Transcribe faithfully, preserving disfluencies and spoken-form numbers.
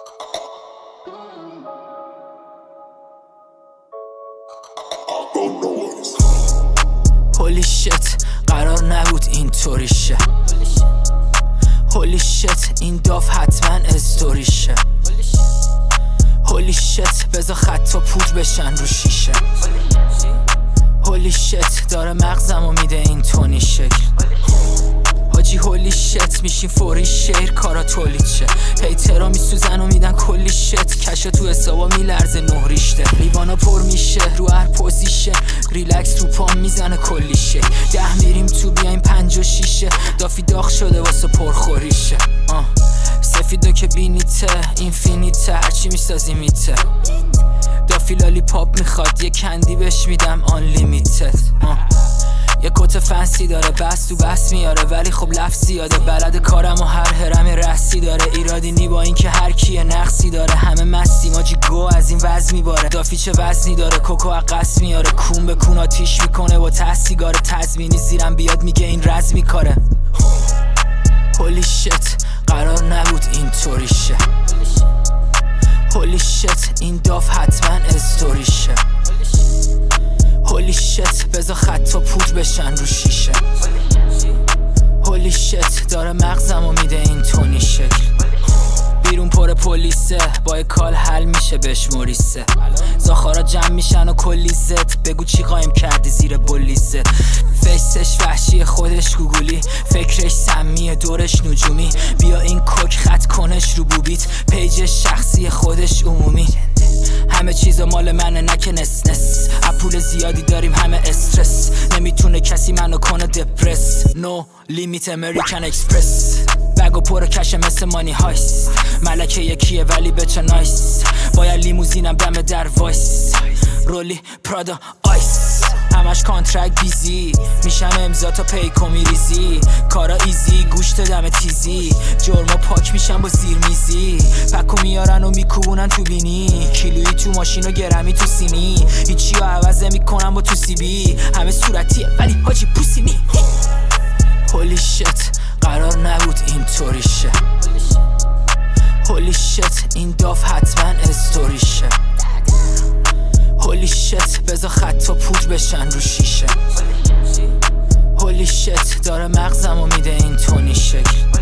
هولی شت قرار نبود اینطوری شه. هولی شت این داف حتما استوری شه. هولی شت بذار خطا پود بشن رو شیشه. هولی شت داره مغزمو میده این تونی شکل. حاجی هولی شت میشین فوری شیر کارا تولید شه. هیترا میسوزن و میدن کلی شت. کشه تو حسابا میلرزه نه ریشته. لیوانا پر میشه رو هر پوزیشن. ریلکس رو پام میزنه کلی شه. ده میریم تو بیایم پنج و شیشه. دافی داغ شده واسه پرخوریشه. آه سفیدو که بینیته اینفینیته هرچی میسازی میته. دافی لالی پاپ میخواد یه کندی بهش میدم آن لیمیتد. یه کت فنسی داره بس تو بس میاره ولی خب لفظ زیاده. بلد کارم و هر هرم رسی داره. ایرادی نی با این که هر کیه نقصی داره. همه مستی ماجی گو از این وزن میباره. دافی چه وزنی داره کوکو عقص میاره. کون به کون آتیش میکنه با ته سیگاره. تضمینی زیرم بیاد میگه این رز میکاره. هولی شت قرار نبود اینطوری شه. هولی شت این داف حتما استوری شه. هولی شت بذار خطا پود بشن رو شیشه. هولی شت داره مغزمو میده این تونی شکل. بیرون پر پلیسه با کال حل میشه بهش موریسه. زاخارا جمع میشن و کلی زد. بگو چی قایم کردی زیر بولیسه. فیسش وحشی خودش گوگولی. فکرش سمیه دورش نجومی. بیا این کوک خط کنش رو بوبیت. پیجش شخصی خودش عمومی. همه چیزا مال منه نکه نس نس. اپول زیادی داریم همه استرس. نمیتونه کسی منو کنه دپرس. نو لیمیت امریکن اکسپرس. بگو پر کشه مثل مانی هایست. ملکه یکیه ولی بچه نایس. باید لیموزینم دم در وایس. رولی پرادا آیس. همش کانترکت بیزی. میشم امضا تا پیکو میریزی. کارا ایزی گوشت دم تیزی. جرما پاک میشن با زیر میزی. پکو میارن و میکوبونن تو بینی. کیلویی تو ماشین و گرمی تو سینی. هیچی رو عوض میکنن با تو سی بی. همه صورتیه ولی حاجی پوسی نی. هولی شت قرار نبود اینطوری شه. هولی شت این داف حتما استوری شه. هولی شت بذار خطا پود بشن رو شیشه. هولی شت داره مغزمو میده این تونی شکل.